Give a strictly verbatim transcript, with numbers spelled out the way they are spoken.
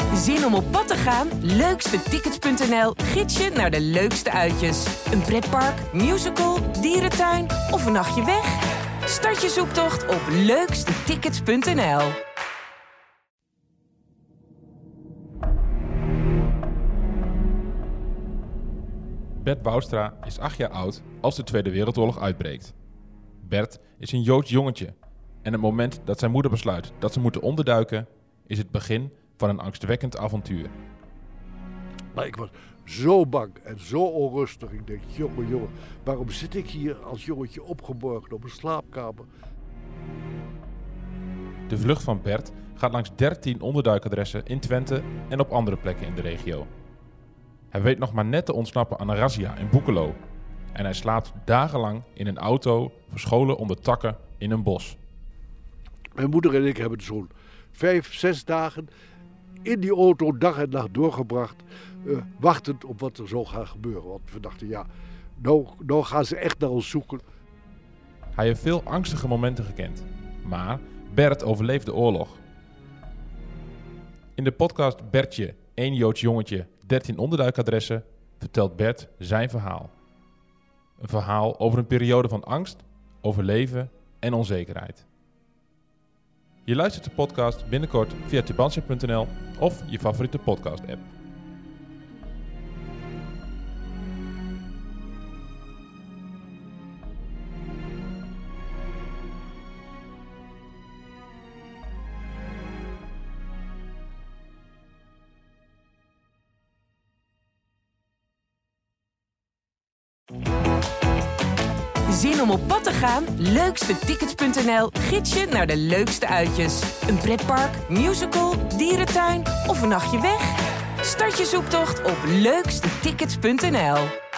Zin om op pad te gaan? Leukstetickets punt n l gids je naar de leukste uitjes. Een pretpark, musical, dierentuin of een nachtje weg? Start je zoektocht op leukstetickets punt n l. Bert Woustra is acht jaar oud als de Tweede Wereldoorlog uitbreekt. Bert is een Joods jongetje en het moment dat zijn moeder besluit dat ze moeten onderduiken is het begin van een angstwekkend avontuur. Maar ik was zo bang en zo onrustig. Ik denk, jongen, jongen, waarom zit ik hier als jongetje opgeborgen op een slaapkamer? De vlucht van Bert gaat langs dertien onderduikadressen in Twente en op andere plekken in de regio. Hij weet nog maar net te ontsnappen aan een razzia in Boekelo. En hij slaapt dagenlang in een auto, verscholen onder takken in een bos. Mijn moeder en ik hebben zo'n vijf, zes dagen in die auto dag en nacht doorgebracht, uh, wachtend op wat er zou gaan gebeuren. Want we dachten, ja, nou, nou gaan ze echt naar ons zoeken. Hij heeft veel angstige momenten gekend. Maar Bert overleefde de oorlog. In de podcast Bertje, één Joods jongetje, dertien onderduikadressen, vertelt Bert zijn verhaal. Een verhaal over een periode van angst, overleven en onzekerheid. Je luistert de podcast binnenkort via tubantia punt n l of je favoriete podcast-app. Zin om op pad te gaan? Leukstetickets punt n l gids je naar de leukste uitjes. Een pretpark, musical, dierentuin of een nachtje weg? Start je zoektocht op leukstetickets punt n l.